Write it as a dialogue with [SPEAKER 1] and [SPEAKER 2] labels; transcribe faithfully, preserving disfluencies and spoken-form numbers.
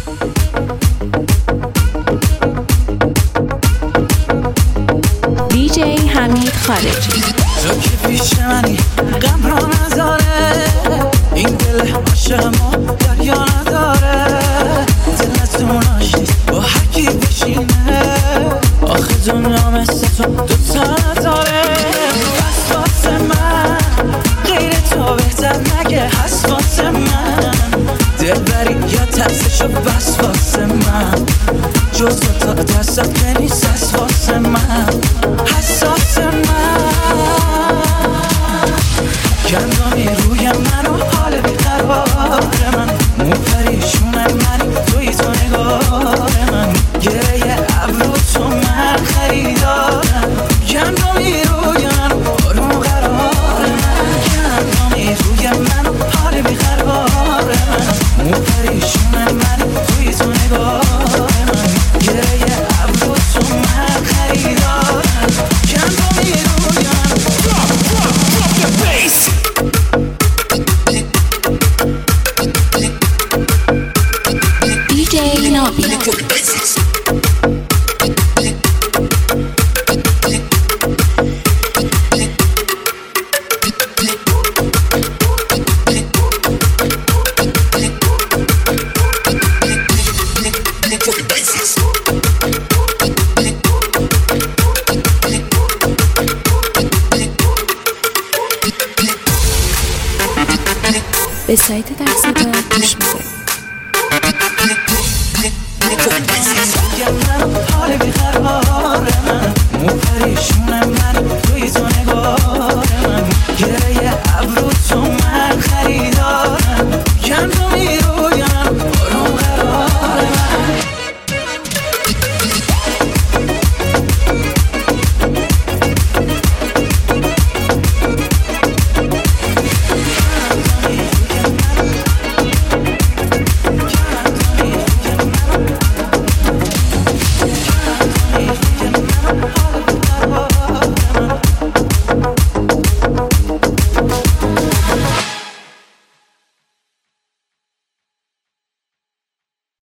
[SPEAKER 1] دیجی حمید خارجی.
[SPEAKER 2] تو که پیش منی غم را نذاره، این دل عاشقمو دریا نداره، دلتون آشیست با هر کی بشینه، آخه دنیا مثل تو دوتا نداره. بس واسه من غیر تو بهتر مگه هست واسه من، دلبری یا ترسشو بس واسه من، جز تو تا ترسم که نیست هست واسه من، حساس من. گندمی روی من و حال بیقرار من، مو پریشونه منی توی تو نگار من، گره ابرو تو من خریدارم. گندمی روی من و آروم قرار من، گندمی روی من و حال بیقرار من، مو پریشونه منی توی تو نگار من، گره ابرو تو من خریدارم. گندمی روی من. Drop, drop, drop the bass.
[SPEAKER 1] دیجی نابی. به سایت درصدا گوش میده.
[SPEAKER 2] حال بیقرار من، مو پریشون